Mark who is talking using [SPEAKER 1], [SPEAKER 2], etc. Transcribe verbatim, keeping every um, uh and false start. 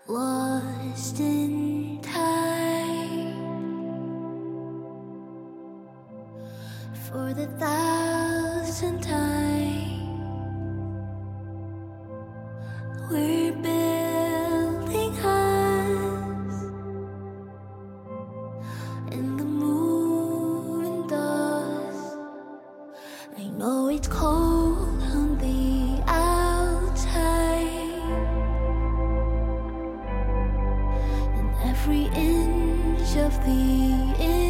[SPEAKER 1] Lost in time for the thousandth time. We're building us in the moon and dust. I know it's cold on the outside. Every inch of the